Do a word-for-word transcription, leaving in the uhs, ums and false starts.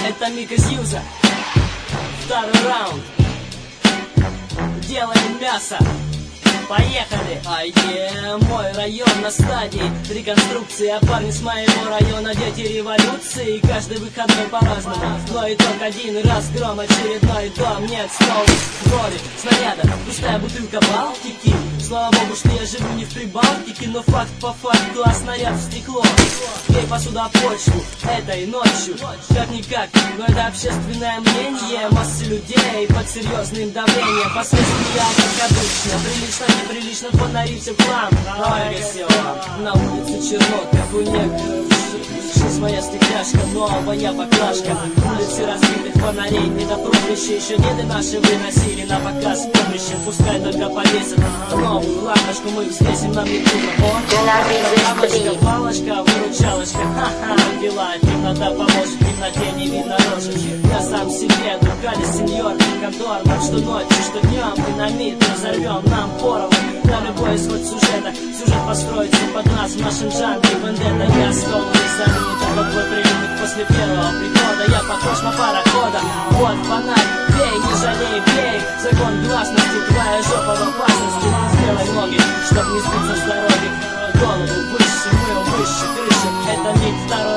Это Мика Зьюза. Второй раунд. Делаем мясо. Поехали! Айе, мой район на стадии реконструкции, а парни с моего района дети революции. Каждый выходной по-разному, но итог один. Разгром очередной дом, нет снова роли снаряда, пустая бутылка Балтики. Слава богу, что я живу не в Прибалтике, но факт по факту, а снаряд в стекло. Бей посудопочву этой ночью, как-никак, но это общественное мнение массы людей под серьезным давлением. Последствия, как обычно, прилично, неприлично, фонари все план. Ой, весело, на улице черно, как у негров. Жизнь моя стекляшка, новая поклажка. Улицы разбитых фонарей, не до прозвища. Еще деды наши выносили на показ помощи. Пускай только повесят новую лампочку, мы взвесим нам не трудно. О, лампочка, палочка, выручалочка. Ха-ха, дела, темнота поможет, в темноте не видно рожечки. Я сам себе, духали сеньор, контор. Так что ночью, что днем, динамит разорвем нам поровну. На любой исход сюжета, сюжет построится под нас в нашем жанре. Вендетта, я стол за минуту, как твой приемник после первого прихода. Я похож на парохода, вот фонарь, бей, не жалей, бей. Закон гласности, твоя жопа в опасности. Сделай ноги, чтоб не сбиться с дороги. Голову выше, мы выше крыши, это миг второй.